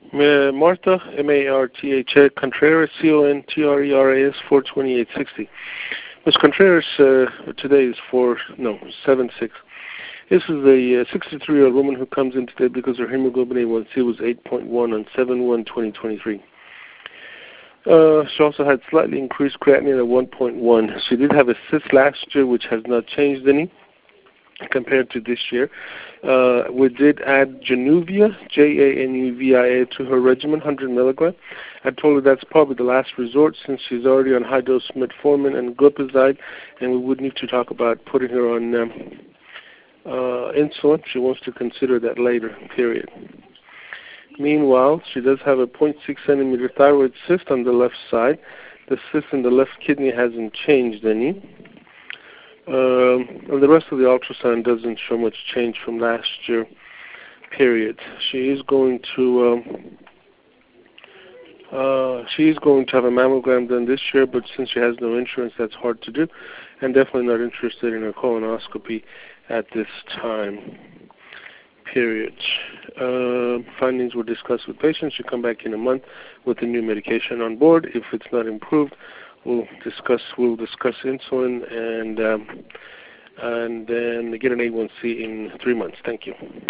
Martha, M-A-R-T-H-A, Contreras, C-O-N-T-R-E-R-A-S, 42860. Ms. Contreras, today is 7-6. This is a 63-year-old woman who comes in today because her hemoglobin A1C was 8.1 on 7/1/2023. She also had slightly increased creatinine at 1.1. She did have a cyst last year, which has not changed any compared to this year. We did add Januvia, Januvia, to her regimen, 100 milligram. I told her that's probably the last resort since she's already on high-dose metformin and glipizide, and we would need to talk about putting her on insulin. She wants to consider that later, period. Meanwhile, she does have a 0.6 centimeter thyroid cyst on the left side. The cyst in the left kidney hasn't changed any. And the rest of the ultrasound doesn't show much change from last year, period. She is going to have a mammogram done this year, but since she has no insurance, that's hard to do, and definitely not interested in a colonoscopy at this time, period. Findings were discussed with patients. She come back in a month with the new medication on board. If it's not improved, we'll discuss insulin and then get an A1C in 3 months. Thank you.